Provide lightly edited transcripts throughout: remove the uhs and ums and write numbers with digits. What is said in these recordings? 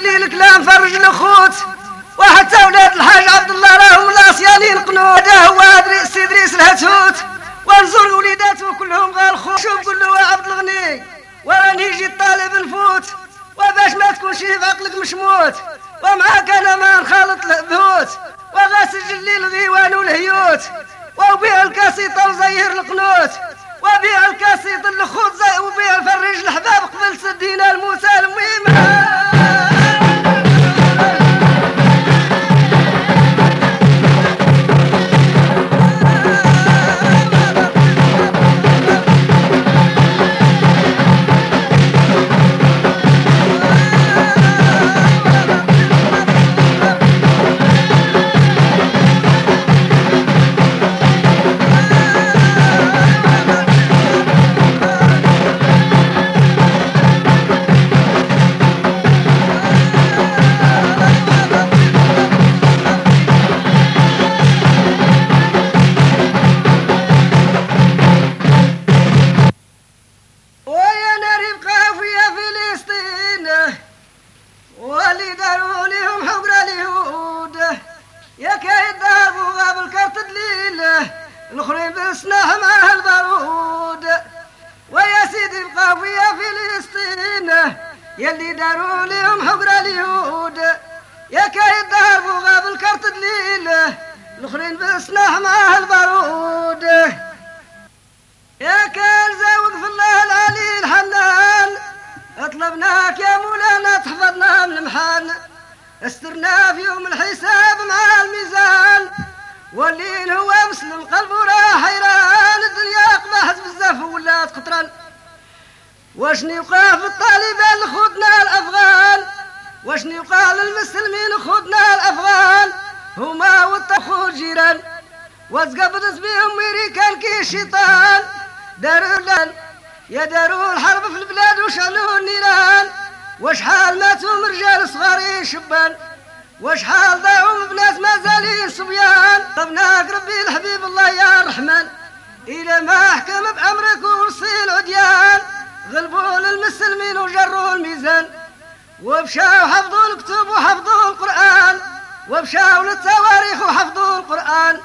يدي الكلام فرج الأخوت وحتى ولاد الحاج عبد الله راهم العصيانين قنود هو سي إدريس الهتوت ونزور وليداته كلهم غير خوت شوف كله عبد الغني وراني يجي الطالب نفوت وباش ما تكونش في عقلك مشموت ومعاك انا ما نخالط البهوت وغاسل لي الغيوان والهيوت وبيع الكاسيطه وزير القنوت وبيع الكاسيط الخوت وبيع فرج الحباب قبل سدينا الموسى المهمه الأخرين بالسلاح مع البارود ويا سيدي القافية فلسطين يلي داروا لهم حقر اليهود يا كايد دار وغاب الكرت دليل الأخرين بالسلاح مع البارود يا كالزا وقف الله العلي الحنان اطلبناك يا مولانا تحفظنا من المحن استرنا في يوم الحساب مع الميزان والليل هو مسلم القلب وراه حيران الدنيا قبحت بزاف ولات قطران واشني يقال في الطالبان خدنا الافغان واشني يقال للمسلمين خدنا الافغان هما والطخور جيران وتقبضت بهم امريكان كي الشيطان داروا لان يا داروا الحرب في البلاد وشعلوا النيران وشحال ماتوا من رجال صغارين شبان وشحال ضاعوا بناس ما زالين صبيان طبناك ربي الحبيب الله يا الرحمن إلى ما حكم بأمرك ورصي العديان غلبوا للمسلمين وجروا الميزان وبشاو حفظوا الكتب وحفظوا القرآن وبشاو للتواريخ وحفظوا القرآن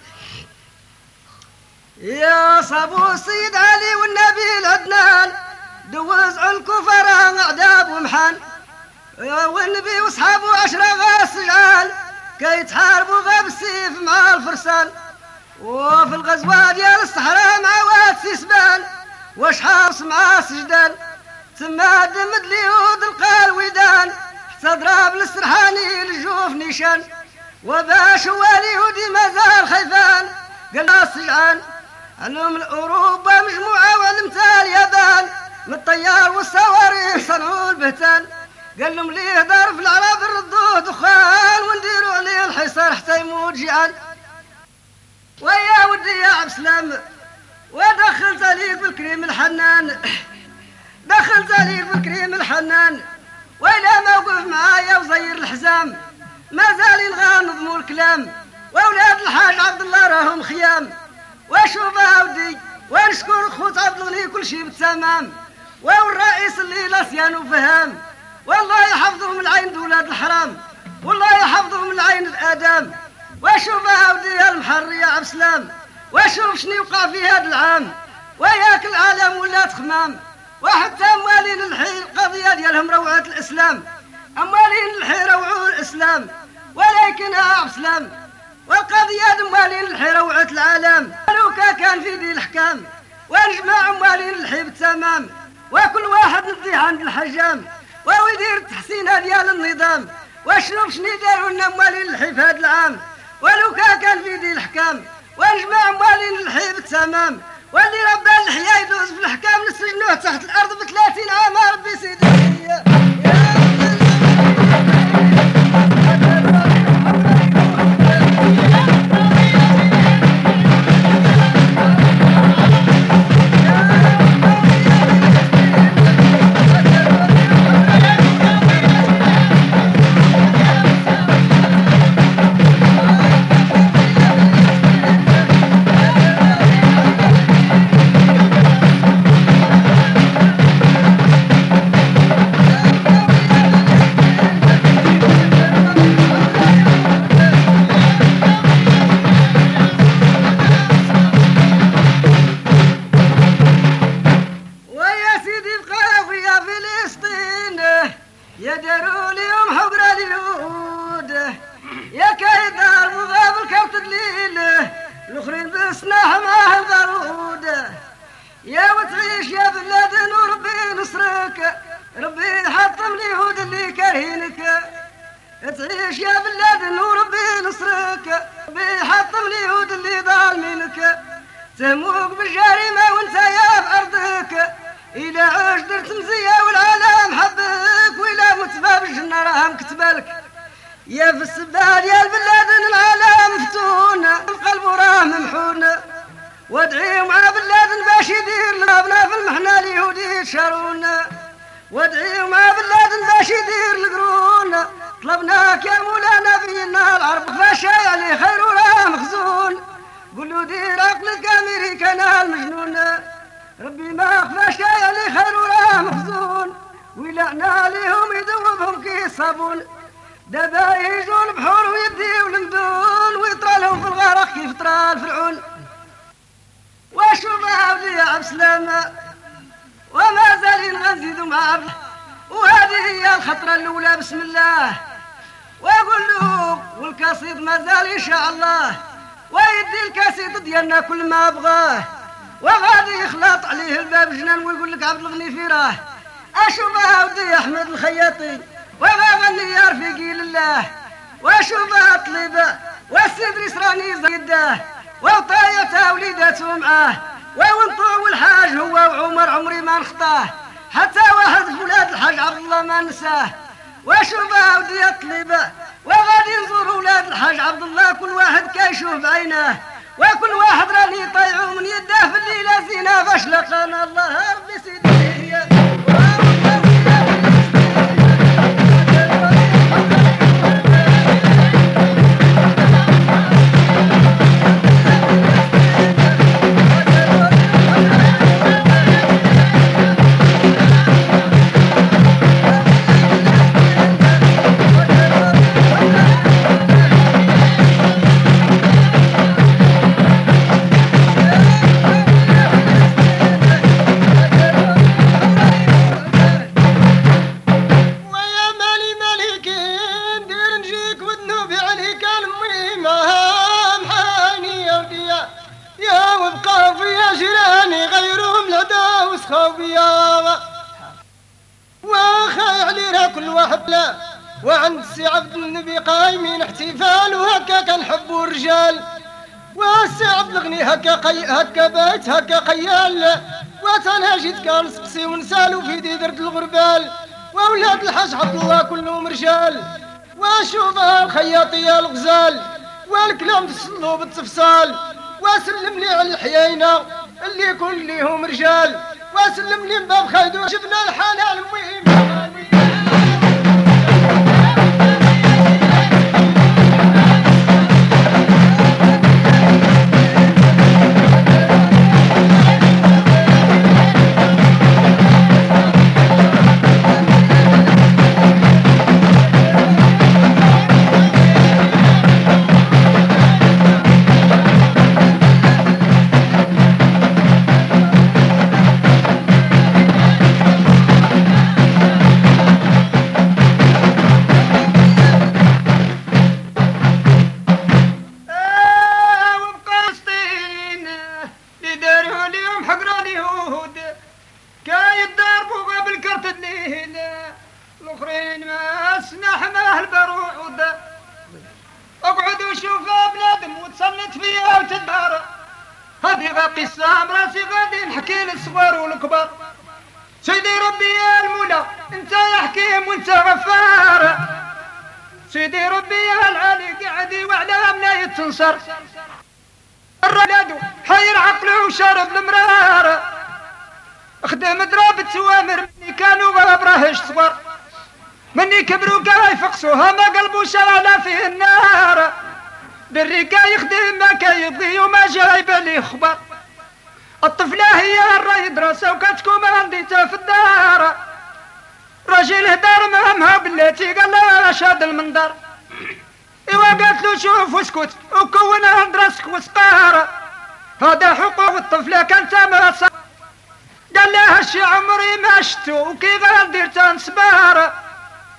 يا صابو السيد علي والنبي العدنان دوز على الكفراء أعداب ومحان والنبي وصحابه 10 غاس سجال كي تحاربوا غاب السيف مع الفرسان وفي الغزوة ديال الصحراء مع واد سيسبان وشحاص مع سجدان تما دمد اليهود القال ودان حتى ضرب للسرحاني للجوف نيشان وباش هو اليهودي مازال خيفان قالنا السجعان علم الأوروبا مجموعة وعلمتها اليابان من الطيار والصواريخ صنعوا البهتان قال لهم ليه دار في العرب نردوه دخان ونديروا عليه الحصار حتى يموت جيعان ويا ودي يا عبد السلام ودخلت عليك بالكريم الحنان دخلت عليك بالكريم الحنان وإلى ما وقف معايا وزير الحزام ما زال يلغى نظموا الكلام وأولاد الحاج عبد الله راهم خيام وشوف ودي ونشكر خوت عبد الغني كل شيء بالتمام والرئيس اللي لاسيان وفهام والله يحفظهم العين دولاد الحرام والله يحفظهم العين الآدم وشوف هاودي المحر يا عبد السلام وشوف شنو يوقع في هذا العام وياك العالم ولات خمام وحتى أموالين الحي القضية ديالهم روعة الإسلام أموالين الحي روعوا الإسلام ولكن يا عبد السلام والقضية أموالين الحي روعة العالم لو كان في دي الحكام ونجمع أموالين الحي بالتمام وكل واحد نضي عند الحجام ويدير التحسين ديال النظام وشنو داروا لنا أموالين الحي في هذا العام ولو كان في دي الحكام ونجمع أموالين الحي بالتمام واللي ربى الحياة يدوز في الحكام نسجنوه تحت الأرض ب30 عام ربي سيدي يا داروا اليوم حبر اليود يا كيدار مغاب الكوت دليله الاخرين بسلاح معاه البارود يا وتعيش يا بلاد وربي نصرك ربي حطم اليهود اللي كارهينك تعيش يا بلاد وربي نصرك ربي حطم اليهود اللي ظالمينك تهموك بالجريمة وانت يا بأرضك إلى عاش درت مزية والعالم حبك وإلى متباب الجنة راهم كتبالك يا في السبال يا البلاد العالم فتونا القلب راه ممحونا وادعي مع بلاد باش يدير لابنا في المحنة اليهودي يتشارونا وادعي مع بلاد باش يدير القرون طلبناك يا مولانا فينا العرب فاشا عليه خير وراه مخزون قولوا دير عقلك امريكانا المجنون ربي ما خفاش عليه خير وراه مخزون ولعنا عليهم يذوبهم كي صابون دابا يجوا البحور ويديو المدون ويطرى لهم في الغرق كيف طرى الفرعون واشوف عبدي يا عبد السلامة وما زالين غنزيدوا مع عبد وهذه هي الخطرة الأولى بسم الله وأقول له والقصيد ما زال إن شاء الله ويدي الكاسيد ديالنا كل ما بغاه وغادي يخلط عليه الباب جنان ويقول لك عبد الغني في راه أشوفها ودي أحمد الخياطي وغني يا رفيقي لله وأشوفها طليبة والسدريس راني زيده وطايتها وليداته معاه وونطو والحاج هو وعمر عمري ما نخطاه حتى واحد في ولاد الحاج عبد الله ما نساه واشوفها ودي طليبه وغادي نزور ولاد الحاج عبد الله كل واحد كيشوف بعيناه وكل واحد راني طيعو من يده في الليله زينه فاش لقانا الله ربي سيدي وعند سي عبد النبي قايمين احتفال وهكا كنحبوا الرجال وسي عبد الغني هكا بايت هكا قيال وتناجد كنسقسي ونسالو في يدي درت الغربال واولاد الحاج عبد الله كلهم رجال واشوفها الخياطيه الغزال والكلام تصلوا بالتفصال وسلم لي على الحيينه اللي كلهم رجال وسلم لي باب خيدو شفنا الحلال المهم اقعدوا شوفوا بنادم وتصنت فيها وتدار هذه قصة راسي غادي نحكي للصغار والكبار سيدي ربي يا المولى انت يا حكيم وانت غفار سيدي ربي يا العالي قعدي وعلى مناية تنصر الرجال حير عقله وشرب المرار خدم دراب التوامر مني كانوا غابراهش صغار مني كبروا قاي فقسوها ما قلبوا شرانا فيه النار بالرقا يخدم ما كيبغي وما جايب لي خبر الطفلة هي الرايد راسه وكتكون عنديتها في الدار راجل هدار مهمها بلاتي قال لها شاد المنظر ايوا قالت له شوف واسكت وكونها دراسك وسقار هذا حقوق الطفلة كانت ما صار قال لها هالشي عمري ما شتو وكيف ندير تنصبار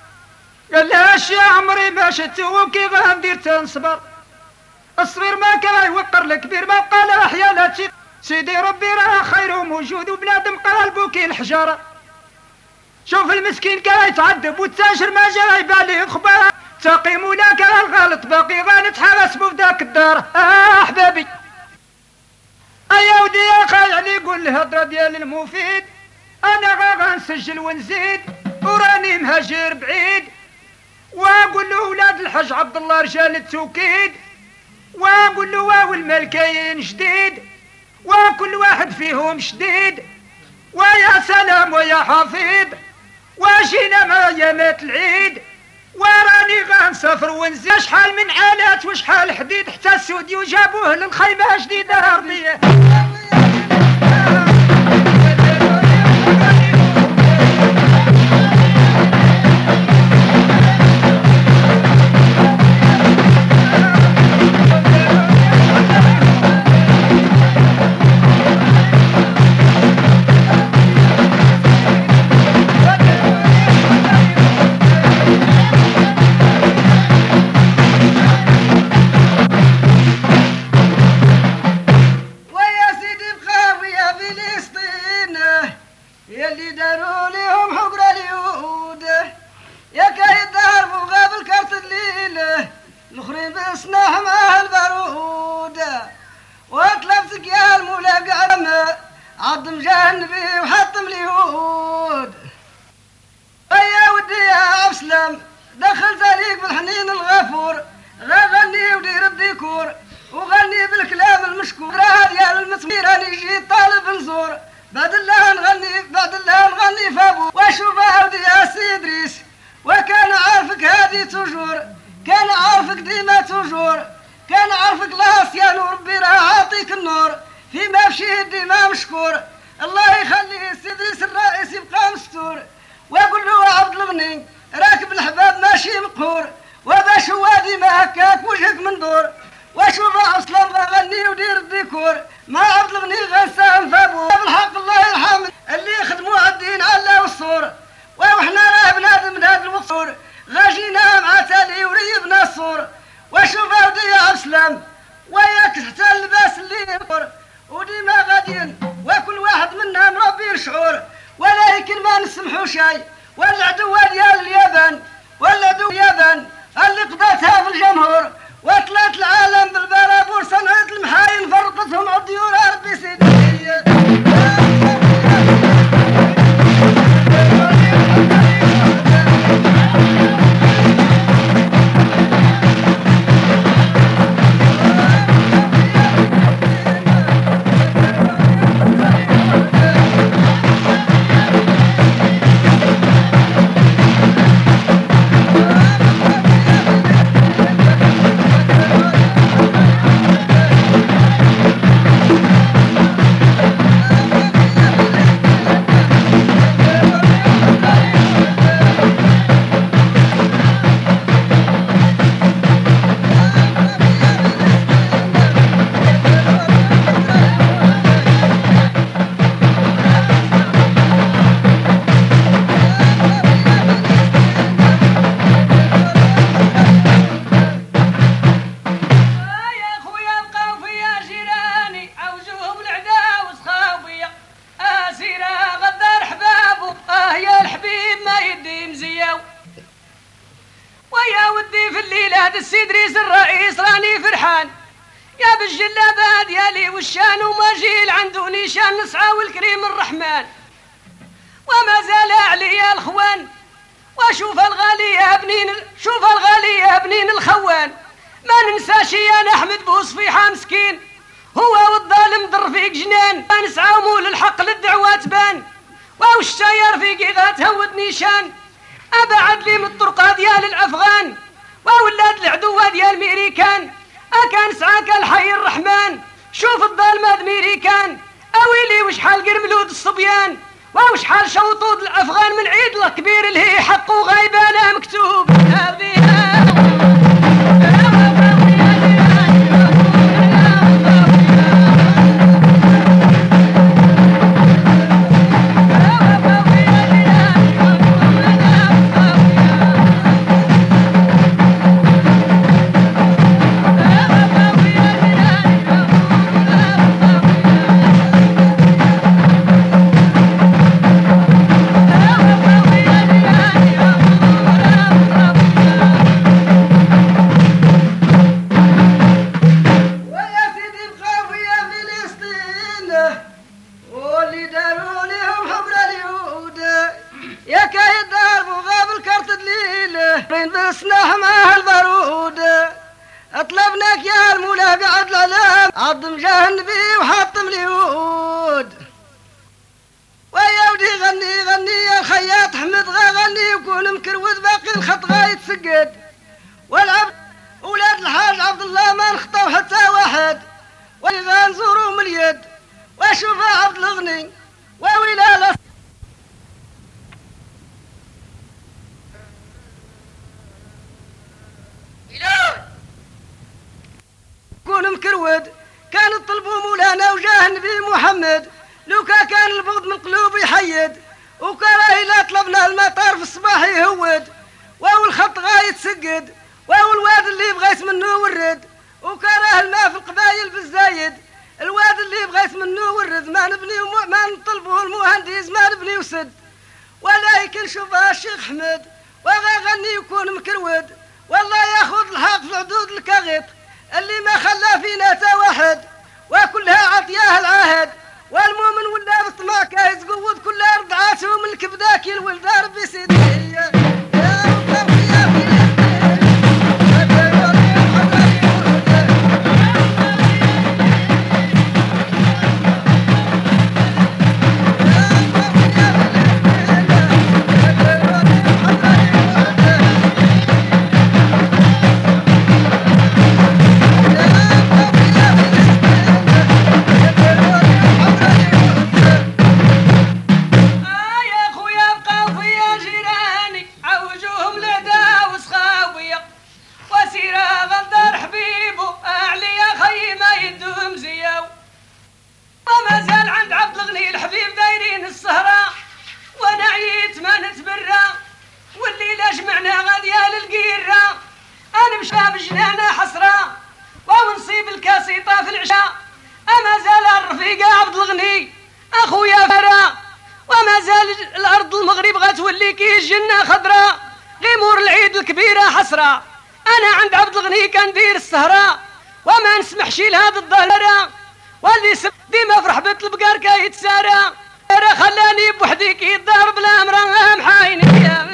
قال لها يا عمري ما شت وكي غندير تنصبر، الصغير ما كان يوقر الكبير ما قال احيا لا تشي، سيدي ربي راه خير موجود وبنادم قلبو كي الحجاره. شوف المسكين كان يتعذب والتاجر ما جا يبالي خبار، تقيم ولا كان الغلط باقي غنتحاسبو في ذاك الدار. احبابي ايا ودي يا خاي علي قول الهضره ديال المفيد، انا غنسجل ونزيد وراني مهاجر بعيد، واقول له ولاد الحاج عبد الله رجال التوكيد، واقول له واو الملكين جديد وكل واحد فيهم شديد، ويا سلام ويا حفيظ وجينا مع ايامات العيد، وراني غنسافر ونزيد شحال من آلات وشحال حديد، حتى السوديو جابوه للخيمه جديده ربيه. عظم جانبي وحطم اليهود. يا ودي يا عبسلام دخل زليق بالحنين الغفور، غني ودير الديكور وغني بالكلام المشكور، ديال المسمير راني جيت طالب نزور، بعد الله نغني فابو واشوف عودي يا سي ادريس، وكان عارفك هادي توجور، كان عارفك ديما توجور، كان عارفك لاسيان وربي راه عاطيك النور، فيما مشي ديما مشكور، الله يخليه سي ادريس الرئيس يبقى مستور، واقول له عبد الغني راكب الحباب ماشي مقهور، وباش هو ديما هكاك وجهك منظور، واشوف اصلا غني ودير الديكور، ما عبد الغني غنساهم فابو بالحق الله يرحم اللي يخدموا الدين على والصور، وحنا راه بنادم من هذا الوصور غاجينا مع تالي وريبنا الصور، واشوف ودي يا عبد السلام وياك حتى اللباس اللي ينطر، وديما غاديين وكل واحد منا مربي شعور، ولكن ما نسمحوا شيء، والعدو ديال اليابان اللي قضاتها في الجمهور وطلعت العالم بالبرابور، صنعت المحاين فرقتهم عالديور ربي سيدي. السي ادريس الرئيس راني فرحان يا بالجلابه ديالي والشان ومجيل عنده نيشان نسعى والكريم الرحمن، وما زال عليا الخوان وشوف الغالي يا بنين الخوان، ما ننساش يا احمد بوصفيحه مسكين هو والظالم ضر فيك جنان، ما نسعى مول الحق للدعوه تبان، والشاير فيك غاتهود نيشان، ابعد لي من الطرقه ديال الافغان وولاد العدوة ديال الميريكان، أكان سعاك الحي الرحمن، شوف الظالمة الميريكان، أويلي وشحال قرملود الصبيان، وشحال شوطود الأفغان من عيد الكبير اللي هي حق وغيبانه مكتوب لبسنا مع البارود اطلبناك يا المولى قعد العلام عظم جاه النبي وحطم اليهود. ويا ودي غني غني يا الخياط حمد غني وكون مكروذ باقي الخط غايتسقد. والعبد اولاد الحاج عبد الله ما نخطاو حتى واحد وغنزورو من اليد واشوف عبد الغني وويلا كون مكرود كان طلبوا مولانا وجاه النبي محمد لو كان البغض من قلوب يحيد وكراهي لا طلبنا المطار في الصباح يهود واو الخط غاية تسقد واو الواد اللي بغيت منه ورد وكراه الماء في القبايل بالزايد الواد اللي بغيت منه ورد ما نبني ما نطلبه المهندس ما نبني وسد. ولكن شوف الشيخ حمد وغني يكون مكرود والله ياخذ الحق في العدود الكغيط اللي ما خلى فينا تا واحد وكلها عطياه العهد. والمؤمن ولا بالطمع كايز قوض كلها رضعاته من الكبداك الولد ربي سيدي حسرة. أنا عند عبد الغني كندير السهرة وما نسمحش لهذا الظهرة واللي سب ديما فرح بنت البقار كايتسارى خلاني بوحدي كي الدار بلا مرا محايني